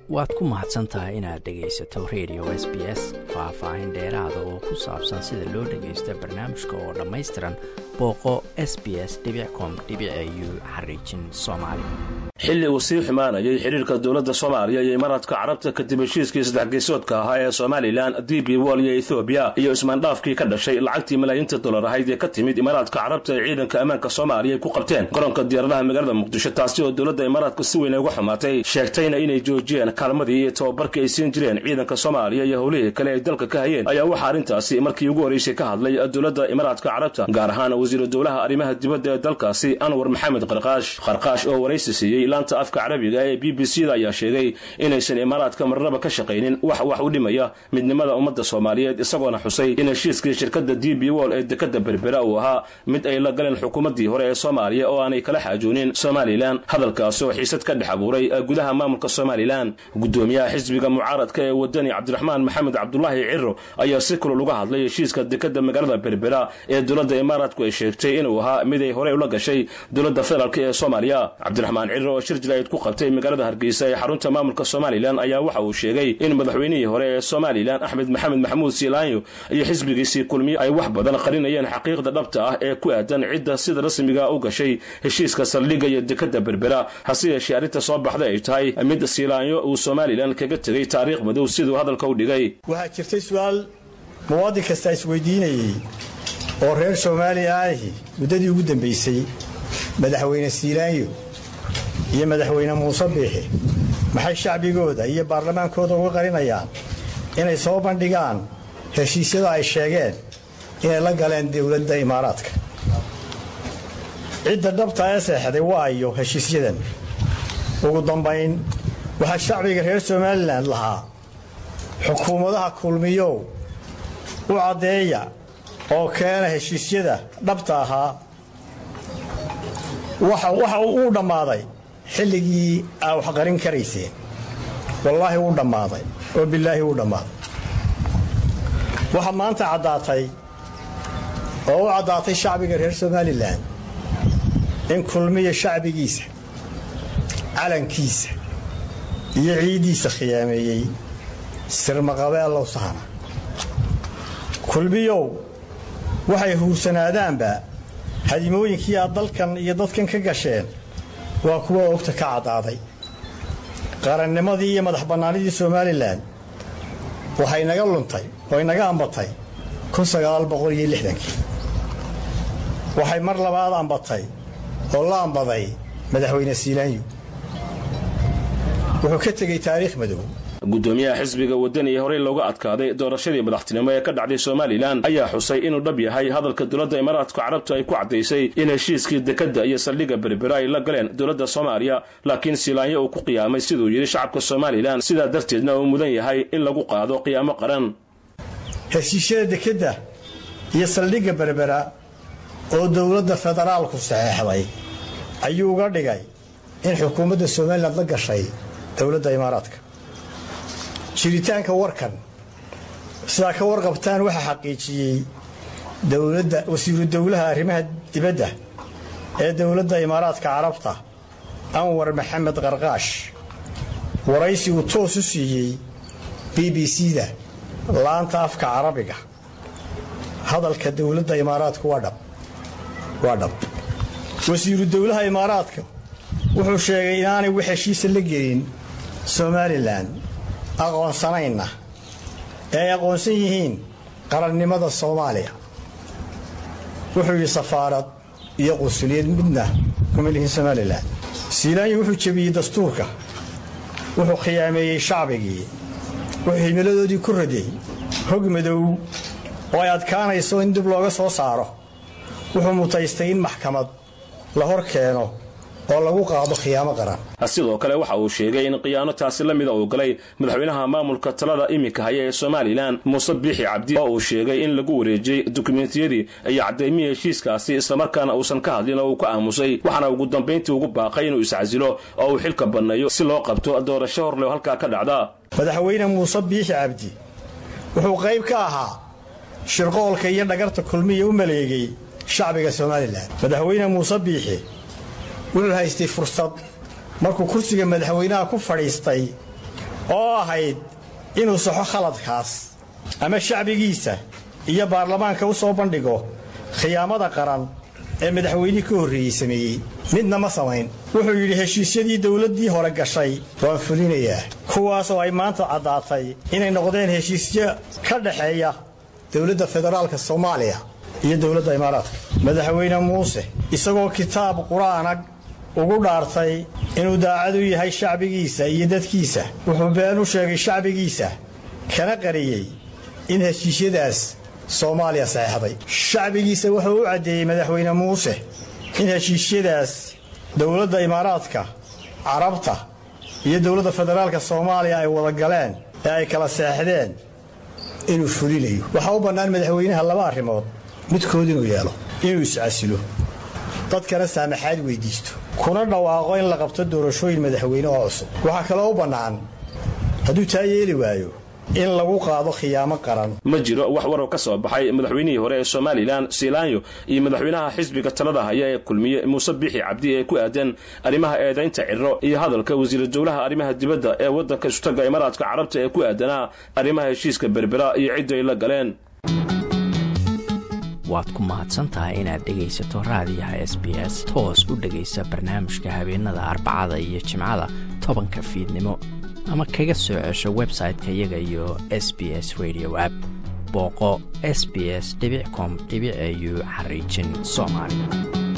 waad ku mahadsantahay inaad dhegaysato radio SBS faahfaahin dheeraada oo ku saabsan sida loo dhagaysto barnaamijka oo dhammaystiran booqo sbs.com.au/Soomaali. xilli uu sii xumaanayay xiriirka dowladda Soomaaliya iyo Imaaraadka Carabta kadib heshiiskii saddex-geesoodka ahaa ee Somaliland, DP World iyo Ethiopia iyo ismaandhaafkii ka dhashay lacagtii malaayiinta dollar ahayd ee ka timid Imaaraadka Carabta ee ciidanka ammaanka Soomaaliya ku qabteen garoonka diyaaradaha magaalada Muqdisho, taasi oo dowladda Imaaraadka si weyn uga xumaatay, sheegtayna inay joojiyeen kaalmadii iyo tababarkii ay siin jireen ciidanka Soomaaliya iyo howlihii kale ay dalka ka hayeen. ayaa waxa arrintaasi markii ugu horeysay ka hadlay dowladda Imaaraadka Carabta, gaar ahaan wasiir dowlaha arrimaha dibadda ee dalkaasi Anwar Maxamed Qarqaash oo wareysi siiyay laanta afka Carabiga ee BBC-da ayaa sheegay inaysan Imaaraadka marnaba ka shaqeynin wax u dhimaya midnimada ummadda Soomaaliyeed, isagoona xusay in heshiiskii shirkadda DP World ee dekada Berbera uu ahaa mid ay la galeen xukuumaddii hore ee Soomaaliya oo aanay kala xaajoonin Somaliland. hadalkaas oo xiisad ka dhex abuuray gudaha maamulka Somaliland. gudoomiyaha xisbiga mucaaradka ee wadani Cabdiraxmaan Maxamed Cabdullaahi Cirro ayaa si kulul uga hadlay heshiiska dekada magaalada Berbera ee dowladda Imaaraadku ay sheegtay inuu ahaa mid ay hore ula gashay dowladda federaalka ee Soomaaliya. Cabdiraxmaan Cirro oo shir jiraayad ku qabtay magaalada Hargeysa ee xarunta maamulka Somaliland ayaa waxa uu sheegay in madaxweynihii hore ee Somaliland Axmed Maxamed Maxamuud Siilaanyo iyo xisbigiisii kulmiye ay wax badan qarinayeen xaqiiqda dhabta ah ee ku aadan cidda sida rasmiga u gashay heshiiska saldhigga iyo dekada Berbera. hase yeeshee arrinta soo baxday ay tahay mid Siilaanyo uu Somaliland kaga tagay taariikh madow sidoo hadalka u dhigay. waxaa jirtay su'aal muwaadin kasta isweydiinayay oo reer Soomaaliya ah muddadii ugu dambeysay madaxweyne Siilaanyo iyo madaxweyne Muuse Biixi maxay shacbigooda iyo baarlamaankooda uga qarinayaan inay soo bandhigaan heshiisyada ay sheegeen inay la galeen dowladda Imaaraadka. cidda dhabta ah saxday waayo heshiisyadan. ugu dambayn waxa shacbiga reer Somaliland lahaa xukuumadaha kulmiyo u cadeeya oo keena heshiisyada dhabta ahaa waxa uu dhamaaday xilligii ay wax qarin karayseen. wallaahi uu dhamaaday oo billaahi uu dhamaaday. waxa maanta cadaatay shacbiga reer Somaliland in kulmiye shacbigiisa calankiisa iyo ciidiisa khiyaameeyay sirmaqabeel loo sahana. kulmiyo waxay huursanaadaanba hadimooyinkii dalkan iyo dadkan ka gasheen waa kuwa ogta ka cadaaday. qarannimadii iyo madax bannaanidii Somaliland waxay naga luntay oo naga ambatay 1960. waxay mar labaad ambatay oo la ambaday madaxweyne Siilaanyo. wuxuu ka tagay taariikh madow. gudoomiyaha xisbiga wadani ee hore looga adkaaday doorashadii madaxtinimo ee ka dhacday Somaliland ayaa xusay inuu dhab yahay hadalka dowladda Imaaraadka Carabta ay ku cadeysay in heshiiskii dekada iyo saldhigga Berbera ay la galeen dowladda Soomaaliya, laakiin Siilaanyo uu ku qiyaamay sidoo yiri shacabka Somaliland, sidaa darteedna uu mudan yahay in lagu qaado qiyaamo qaran. heshiisyada dekada iyo saldhigga Berbera oo dowladda federaalku saxeexday ayuu uga dhigay in xukuumadda Somaliland la gashay dowladda Imaaraadka. jiritaanka warkan sida ka warqabtaan waxa xaqiijiyay wasiiru dowlaha arrimaha dibadda ee dowladda Imaaraadka Carabta Anwar Maxamed Qarqaash. waraysi uu toos u siiyay BBC-da laanta afka Carabiga. hadalka dowladda Imaaraadka waa dhab. wasiiru dowlaha Imaaraadka wuxuu sheegay inaanay wax heshiis la gelin Somaliland aqoonsanayna ay aqoonsan yihiin qarannimada Soomaaliya. wuxuu yiri safaarad iyo qunsuliyad midna kuma lihin Somaliland. Siilaanyo wuxuu jabiyay dastuurka, wuxuu khiyaameeyay shacbigii, wuxuu himiladoodii ku raday hog madow oo ay adkaanayso in dib looga soo saaro. wuxuu mutaystay in maxkamad la hor keeno oo lagu qaado qiyaamo qaran. sidoo kale waxa uu sheegay in qiyaano taasi la mid ah uu galay madaxweynaha maamulka talada imika haya ee Somaliland Muuse Biixi Cabdi, oo uu sheegay in lagu wareejiyay dukumeentiyadii iyo cadeymihii heshiiskaasi isla markaana uusan ka hadlin oo uu ka aamusay. waxaana ugu dambeyntii ugu baaqay inuu iscasilo oo uu xilka banneeyo si loo qabto doorasho hor leh halka ka dhacda. madaxweyne Muuse Biixi Cabdi wuxuu qayb ka ahaa shirqoolka iyo dhagarta kulmiye u maleegay shacbiga Somaliland. madaxweyne Muuse Biixi wuxuu haystay fursad markuu kursiga madaxweynaha ku fadhiistay oo ahayd inuu saxo khaladkaas ama shacbigiisa iyo baarlamaanka u soo bandhigo khiyaamada qaran ee madaxweynihii ka horreeyey sameeyey midna ma samayn. wuxuu yidhi heshiisyadii dawladdii hore gashay waan fulinayaa, kuwaas oo ay maanta caddaatay inay noqdeen heshiisyo ka dhaxeeya dawladda federaalka Soomaaliya iyo dawladda Imaaraadka. madaxweyne muuse isagoo kitaab quraanag ugu dhaartay inuu daacad u yahay shacbigiisa iyo dadkiisa, wuxuu been u sheegay shacbigiisa kana qariyay in heshiisyadaas Soomaaliya saxeexday. shacbigiisa wuxuu u cadeeyay madaxweyne muuse in heshiisyadaas dawladda Imaaraadka, Carabta iyo dawladda federaalka Soomaaliya ay wada galeen ee ay kala saxeexdeen inuu fulinayo. waxa u bannaan madaxweynaha laba arrimood midkood inuu yeelo, inuu iscasilo, dadkana saamaxaad weydiisto, kuna dhawaaqo in la qabto doorashooyin madaxweyne oo cusub. waxa kale oo bannaan hadduu taa yeeli waayo in lagu qaado khiyaamo qaran. ma jiro wax war oo ka soo baxay madaxweynihii hore ee Soomaaliland Siilaanyo iyo madaxweynaha xisbiga talada haya ee kulmiye Muuse Bixi Cabdi ee ku aadan arrimaha eedaynta Cirro iyo hadalka wasiir dawlaha arrimaha dibadda ee waddanka Istaga Imaaraadka Carabta ee ku aadana arrimaha heshiiska Berbera iyo cid ay la galeen. waad ku mahadsantahay inaad dhegaysato raadiyaha SBS toos u dhegaysa barnaamijka habeenada Arbacada iyo Jimcada 10 fiidnimo ama kaga soo cesho website-ka iyaga iyo SBS Radio app. booqo sbs.com.au/Somali.